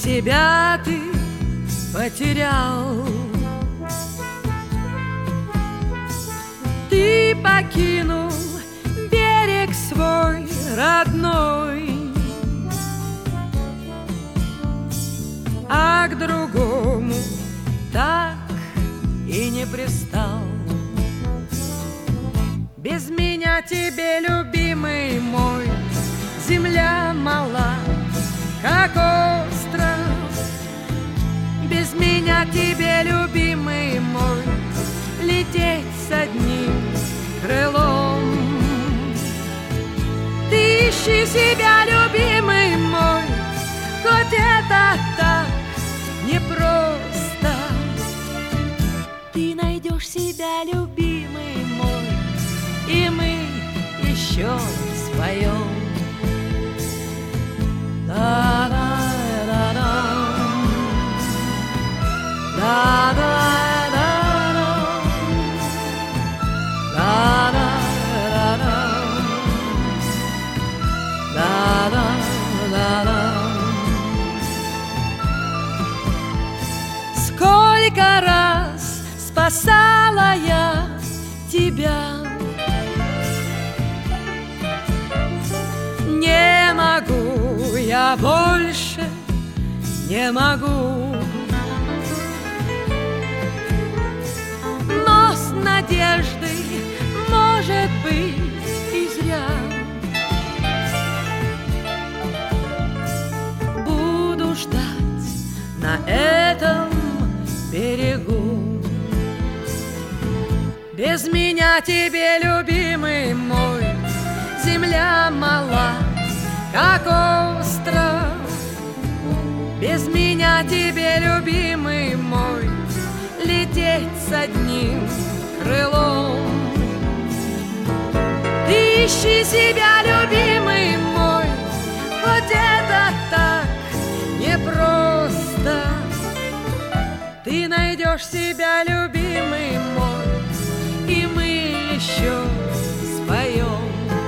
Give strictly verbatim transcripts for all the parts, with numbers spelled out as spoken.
себя ты потерял. Ты покинул берег свой родной, а к другому так и не пристал. Без меня тебе, любимый мой, земля мала, как остров. Без меня тебе, любимый мой, лететь с одним крылом. Ты ищи себя, любимый мой, хоть это так непросто. Ты найдешь себя, любимый мой, и мы еще споем. Да-да-да-да, да-да-да-да, да-да-да-да, да-да-да-да. Сколько раз спасала я тебя, не могу я больше, не могу. Но с надеждой, может быть, и зря, буду ждать на этом берегу. Без меня тебе, любимый мой, земля мала, как остров. Без меня тебе, любимый мой, лететь с одним крылом. Ты ищи себя, любимый мой, хоть это так непросто. Ты найдешь себя, любимый мой, и мы еще споем.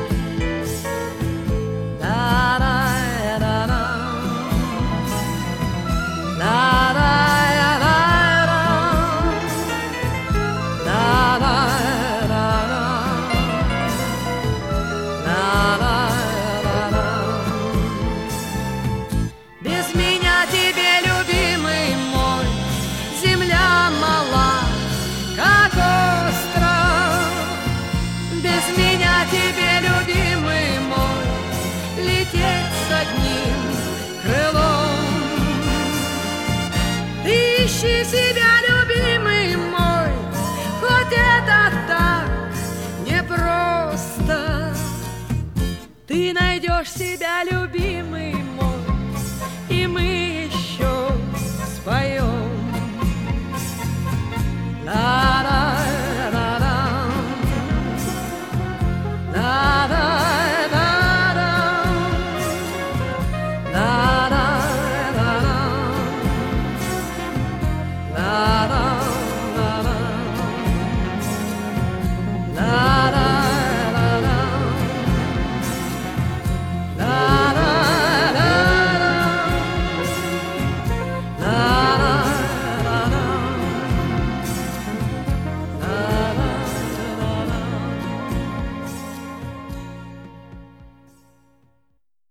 Без меня тебе, любимый мой, земля мала, как остров. Без меня тебе, любимый мой, лететь с одним крылом. Ты ищи себя, любимый мой, хоть это так непросто. Ты найдешь себя, любимый мой,